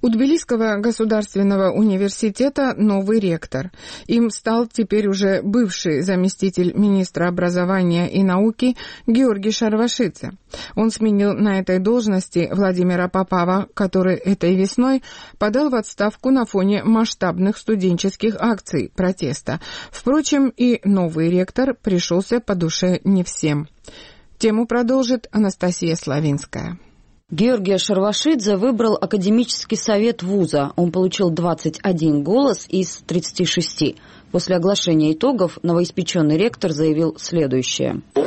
У Тбилисского государственного университета новый ректор. Им стал теперь уже бывший заместитель министра образования и науки Георгий Шарвашидзе. Он сменил на этой должности Владимира Попова, который этой весной подал в отставку на фоне масштабных студенческих акций протеста. Впрочем, и новый ректор пришелся по душе не всем. Тему продолжит Анастасия Славинская. Георгия Шарвашидзе выбрал академический совет вуза. Он получил 21 голос из 36. После оглашения итогов новоиспеченный ректор заявил следующее. В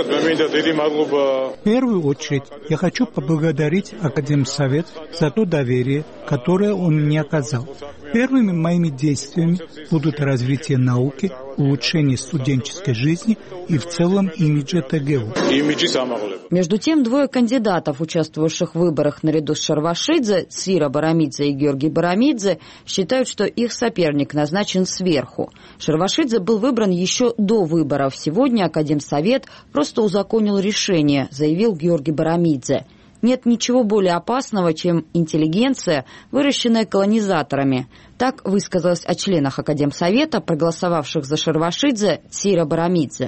первую очередь я хочу поблагодарить Академсовет за то доверие, которое он мне оказал. Первыми моими действиями будут развитие науки, улучшение студенческой жизни и в целом имиджа ТГУ. Между тем, двое кандидатов, участвовавших в выборах наряду с Шарвашидзе, Сира Барамидзе и Георгий Барамидзе, считают, что их соперник назначен сверху. Шарвашидзе был выбран еще до выборов. Сегодня Академсовет просто узаконил решение, заявил Георгий Барамидзе. Нет ничего более опасного, чем интеллигенция, выращенная колонизаторами. Так высказалась о членах Академсовета, проголосовавших за Шарвашидзе, Сира Барамидзе.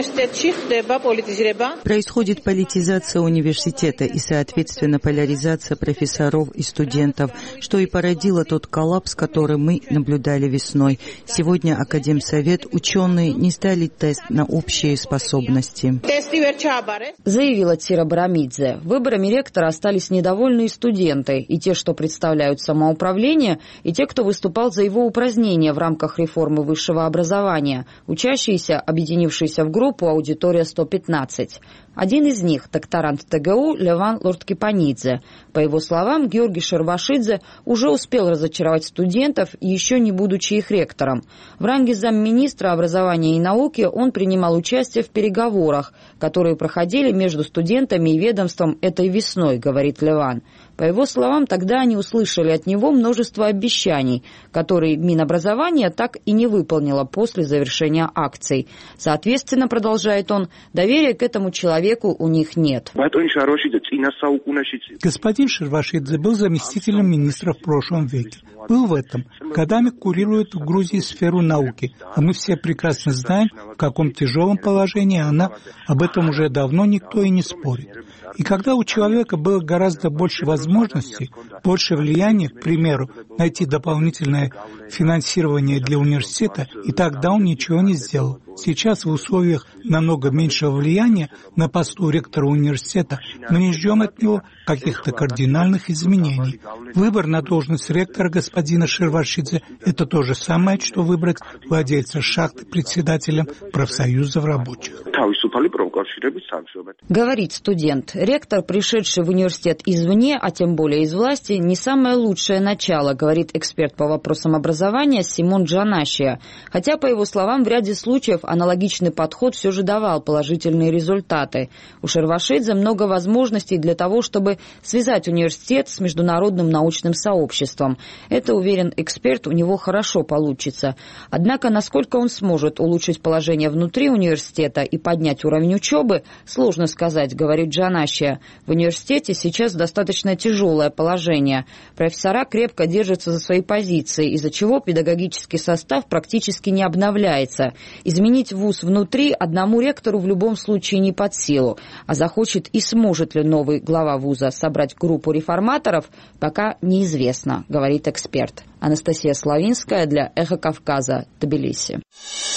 Происходит политизация университета и, соответственно, поляризация профессоров и студентов, что и породило тот коллапс, который мы наблюдали весной. Сегодня Академсовет, ученые не ставили тест на общие способности. Заявила Сира Барамидзе. Выборами ректора остались недовольные студенты, и те, что представляют самоуправление, и те, кто выступал за его упразднение в рамках реформы высшего образования, учащиеся, объединившиеся в группу «Аудитория 115». Один из них – докторант ТГУ Леван Лордкипанидзе. По его словам, Георгий Шарвашидзе уже успел разочаровать студентов, еще не будучи их ректором. В ранге замминистра образования и науки он принимал участие в переговорах, которые проходили между студентами и ведомством этой весной, говорит Леван. По его словам, тогда они услышали от него множество обещаний, которые Минобразование так и не выполнило после завершения акций. Соответственно, продолжает он, доверия к этому человеку у них нет. Господин Шарвашидзе был заместителем министра в прошлом веке. Был в этом. Годами курирует в Грузии сферу науки. А мы все прекрасно знаем, в каком тяжелом положении она. Об этом уже давно никто и не спорит. И когда у человека было гораздо больше возможностей, больше влияния, к примеру, найти дополнительное финансирование для университета, и тогда он ничего не сделал. Сейчас в условиях намного меньшего влияния на посту ректора университета мы не ждем от него каких-то кардинальных изменений. Выбор на должность ректора господина Шарвашидзе – это то же самое, что выбрать владельца шахты председателем профсоюзов рабочих. Говорит студент, ректор, пришедший в университет извне, а тем более из власти, не самое лучшее начало, говорит эксперт по вопросам образования Симон Джанашия. Хотя, по его словам, в ряде случаев аналогичный подход все же давал положительные результаты. У Шарвашидзе много возможностей для того, чтобы связать университет с международным научным сообществом. Это, уверен эксперт, у него хорошо получится. Однако, насколько он сможет улучшить положение внутри университета и поднять уровень учебы, сложно сказать, говорит Джанашия. В университете сейчас достаточно тяжелое положение. Профессора крепко держатся за свои позиции, из-за чего педагогический состав практически не обновляется. Изменить вуз внутри одному ректору в любом случае не под силу. А захочет и сможет ли новый глава вуза собрать группу реформаторов, пока неизвестно, говорит эксперт. Анастасия Славинская для «Эхо Кавказа», Тбилиси.